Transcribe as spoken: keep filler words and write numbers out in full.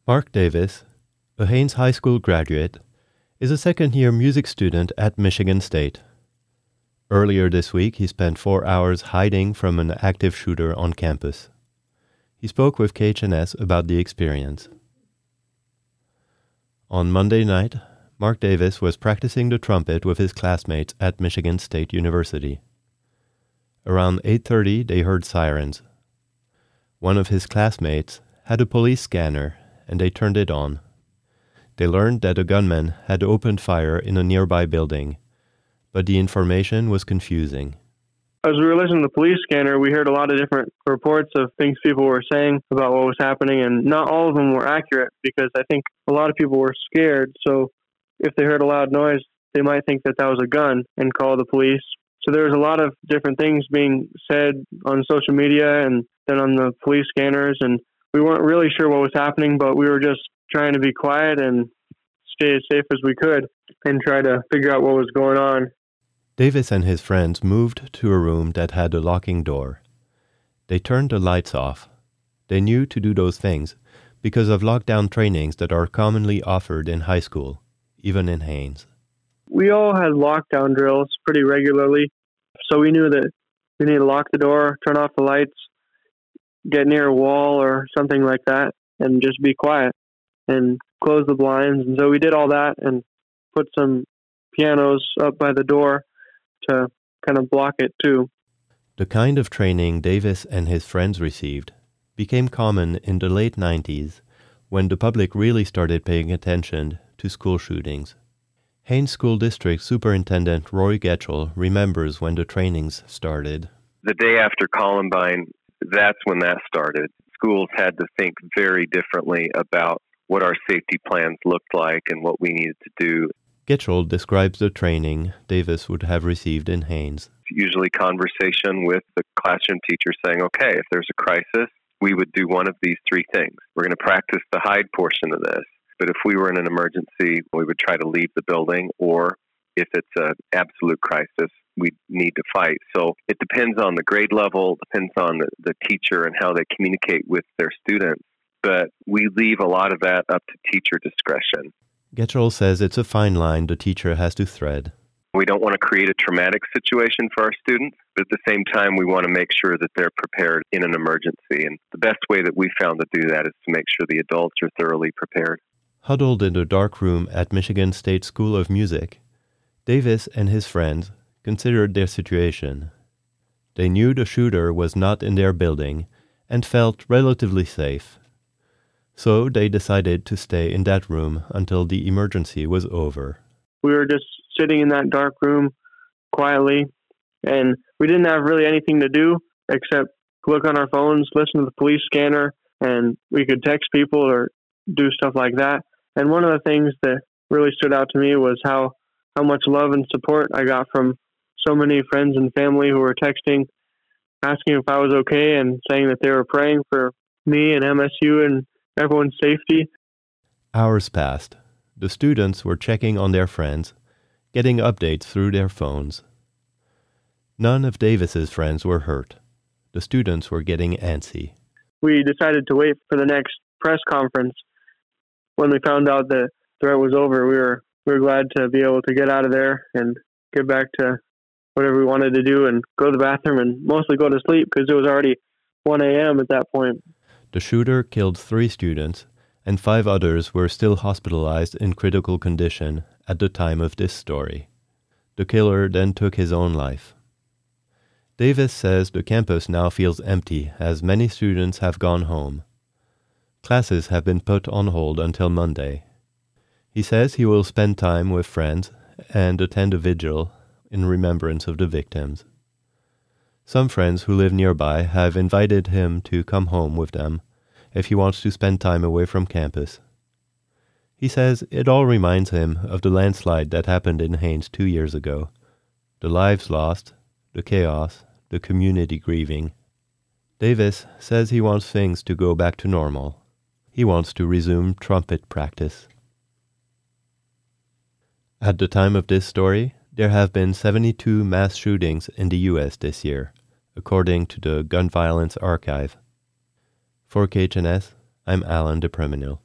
Mark Davis, a Haines High School graduate, is a second-year music student at Michigan State. Earlier this week, he spent four hours hiding from an active shooter on campus. He spoke with K H N S about the experience. On Monday night, Mark Davis was practicing the trumpet with his classmates at Michigan State University. Around eight thirty, they heard sirens. One of his classmates had a police scanner, and they turned it on. They learned that a gunman had opened fire in a nearby building, but the information was confusing. As we were listening to the police scanner, we heard a lot of different reports of things people were saying about what was happening, and not all of them were accurate because I think a lot of people were scared. So if they heard a loud noise, they might think that that was a gun and call the police. So there was a lot of different things being said on social media and then on the police scanners, and we weren't really sure what was happening, but we were just trying to be quiet and stay as safe as we could and try to figure out what was going on. Davis and his friends moved to a room that had a locking door. They turned the lights off. They knew to do those things because of lockdown trainings that are commonly offered in high school, even in Haines. We all had lockdown drills pretty regularly, so we knew that we need to lock the door, turn off the lights, get near a wall or something like that, and just be quiet and close the blinds. And so we did all that and put some pianos up by the door to kind of block it too. The kind of training Davis and his friends received became common in the late nineties when the public really started paying attention to school shootings. Haines School District Superintendent Roy Getchell remembers when the trainings started. The day after Columbine, that's when that started. Schools had to think very differently about what our safety plans looked like and what we needed to do. Getchell describes the training Davis would have received in Haines. Usually conversation with the classroom teacher saying, okay, if there's a crisis, we would do one of these three things. We're going to practice the hide portion of this. But if we were in an emergency, we would try to leave the building, or if it's an absolute crisis, we need to fight. So it depends on the grade level, depends on the, the teacher and how they communicate with their students. But we leave a lot of that up to teacher discretion. Getchell says it's a fine line the teacher has to thread. We don't want to create a traumatic situation for our students, but at the same time, we want to make sure that they're prepared in an emergency. And the best way that we found to do that is to make sure the adults are thoroughly prepared. Huddled in the dark room at Michigan State School of Music, Davis and his friends considered their situation. They knew the shooter was not in their building and felt relatively safe. So they decided to stay in that room until the emergency was over. We were just sitting in that dark room quietly, and we didn't have really anything to do except look on our phones, listen to the police scanner, and we could text people or do stuff like that. And one of the things that really stood out to me was how, how much love and support I got from so many friends and family who were texting, asking if I was okay and saying that they were praying for me and M S U and everyone's safety. Hours passed. The students were checking on their friends, getting updates through their phones. None of Davis's friends were hurt. The students were getting antsy. We decided to wait for the next press conference. When we found out the threat was over, we were we were glad to be able to get out of there and get back to whatever we wanted to do and go to the bathroom and mostly go to sleep because it was already one a.m. at that point. The shooter killed three students, and five others were still hospitalized in critical condition at the time of this story. The killer then took his own life. Davis says the campus now feels empty as many students have gone home. Classes have been put on hold until Monday. He says he will spend time with friends and attend a vigil in remembrance of the victims. Some friends who live nearby have invited him to come home with them if he wants to spend time away from campus. He says it all reminds him of the landslide that happened in Haines two years ago, the lives lost, the chaos, the community grieving. Davis says he wants things to go back to normal. He wants to resume trumpet practice. At the time of this story, there have been seventy-two mass shootings in the U S this year, according to the Gun Violence Archive. For K H N S, I'm Alan DePreminil.